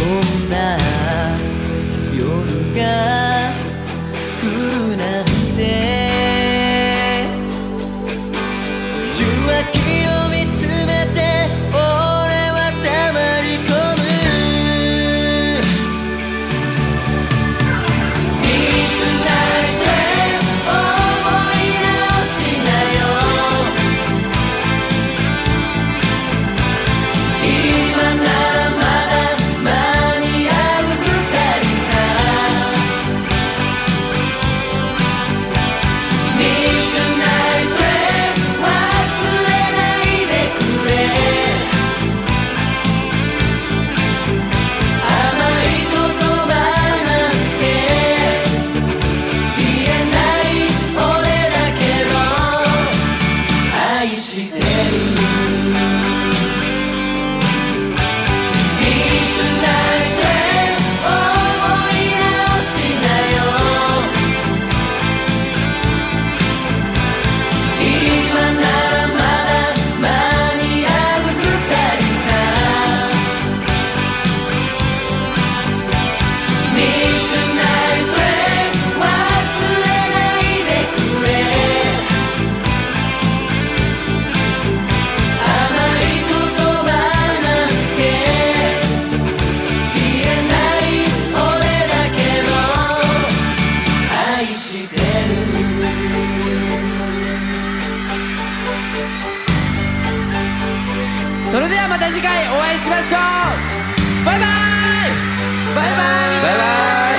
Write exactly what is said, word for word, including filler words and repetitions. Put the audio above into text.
んな夜が来るなんて受話器を見つめて俺は黙り込む Midnight Train 思い直しなよ今ならまだ間に合う二人さ Midnight Train 忘れないでくれ甘い言葉なんて言えない俺だけど愛してるMidnight Train 思い直しなよ今ならまだ間に合う二人さ Midnight Train 忘れないでくれ甘い言葉なんて言えない俺だけど愛してるそれではまた次回お会いしましょう。バイバイ。 バイバイバイバイ。